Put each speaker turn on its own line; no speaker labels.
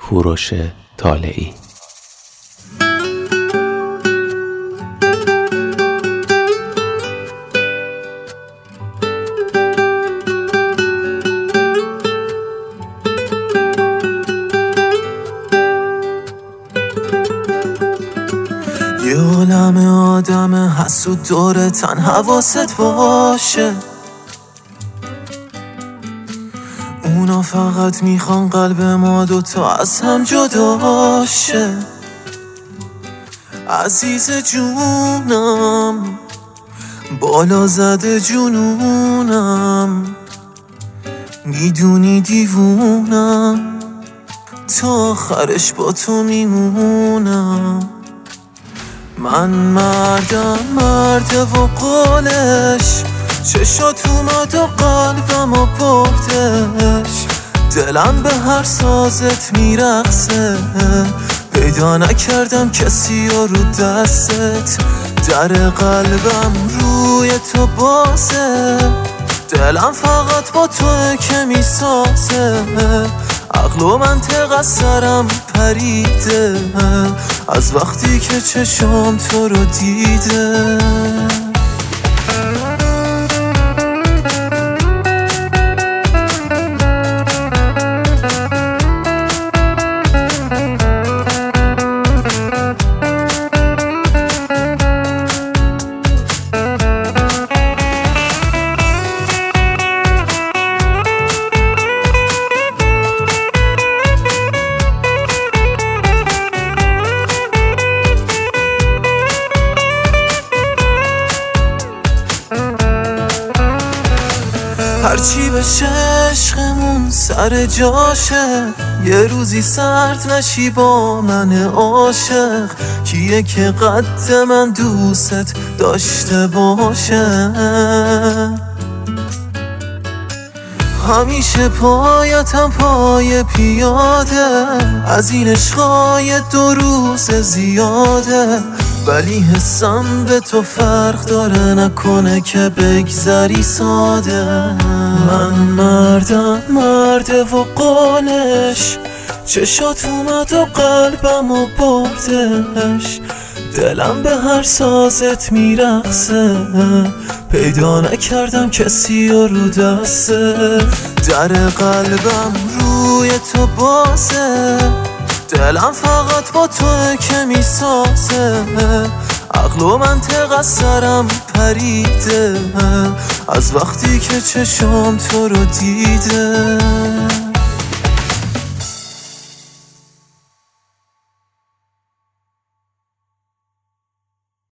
کوروش طالعی.
یه عالم آدم حسود داره، تن حواست باشه. اونا فقط میخوان قلب ما دوتا از هم جدا شه. عزیز جونم، بالا زده جنونم، میدونی دیوونم، تا آخرش با تو میمونم. من مردم، مرده و قولش، چشات اومد و قلبم و بردش. دلم به هر سازت میرقصه، پیدا نکردم کسی رو دستت. در قلبم روی تو بازه، دلم فقط با توه که میسازه. عقل و منطق از سرم پریده، از وقتی که چشام تو رو دیده. هرچی بشه عشقمون سر جاشه، یه روزی سرد نشی با من عاشق. کیه که قد من دوست داشته باشه، همیشه پایتم پای پیاده. از این عشقای 2 روز زیاده، ولی حسم به تو فرق داره، نکنه که بگذری ساده. من مردم، مرده و قولش، چشات اومد و قلبم و بردش. دلم به هر سازت میرقصه، پیدا نکردم کسی رو دسته. در قلبم روی تو بازه، دلم فقط با توه که میسازه. عقل و منطق از سرم پریده، از وقتی که چشام تو رو دیده.